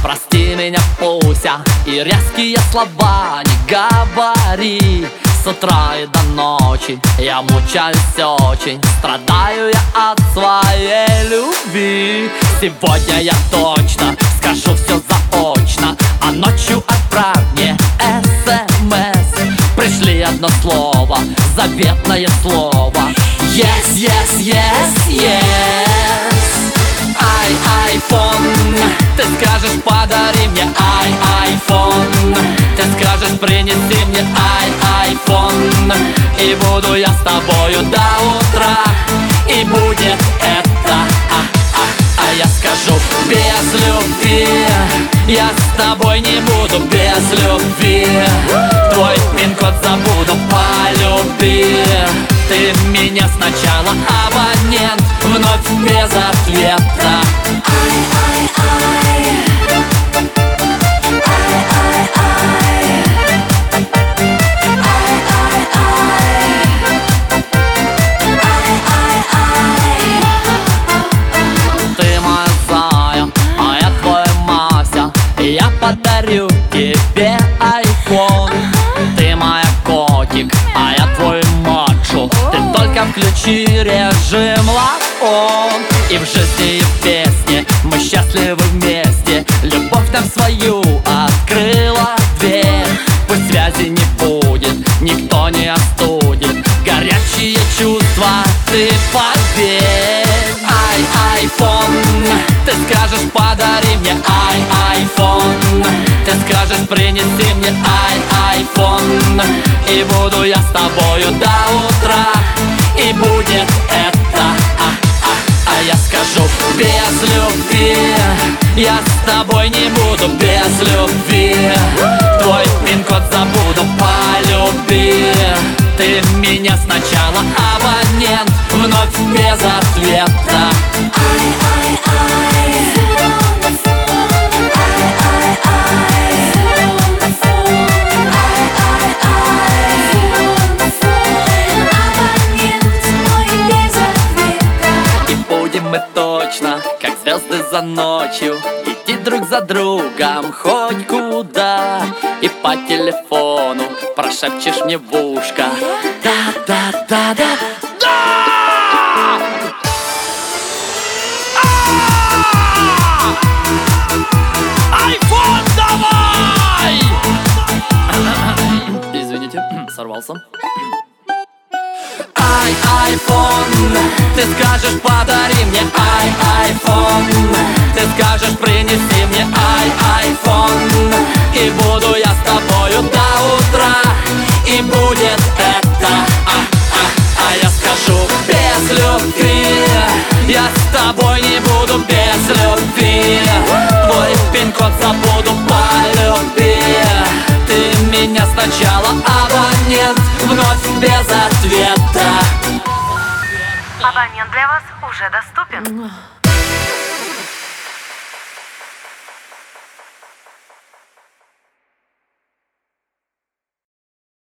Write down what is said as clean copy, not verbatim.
прости меня, Пуся, и резкие слова не говори. С утра и до ночи я мучаюсь очень, страдаю я от своей любви. Сегодня я точно скажу все заочно, а ночью отправь мне СМС. Пришли одно слово, заветное слово. Yes, yes, yes, yes. Ай, айфон, ты скажешь, подари мне айфон. Ты скажешь, принеси мне айфон. И буду я с тобою до утра. И будет это, а я скажу, без любви я с тобой не буду, без любви. Твой пин-код забуду, полюби. Ты меня сначала, абонент, вновь без ответа. Ты моя зая, а я твой Мася. Я подарю тебе айфон. Ты моя котик, а я твой мачо. Ты только включи режим лаон. И в жизни, и в песне мы счастливы вместе. Любовь нам свою открыла дверь. Пусть связи не будет, никто не остудит горячие чувства, ты поверь. Айфон, ты скажешь, подари мне айфон. Ты скажешь, принеси мне айфон. И буду я с тобою до утра. И будет это, а я скажу, без любви я с тобой не буду, без любви. Твой пин-код забуду, полюби. Ты меня сначала, абонент, вновь без ответа. И будем мы точно, как звезды за ночью, идти друг за другом хоть куда. И по телефону прошепчешь мне в ушко: да-да-да-да. Айфон, давай! Извините, сорвался. Айфон, ты скажешь, подари мне айфон. Ты скажешь, принеси мне айфон. И буду я с тобою до утра. И будет это, а я скажу, без любви я с тобой не буду, без любви. Твой пин-код забуду, полюби. Ты меня сначала, абонент, вновь без ответа. Абонент для вас уже доступен.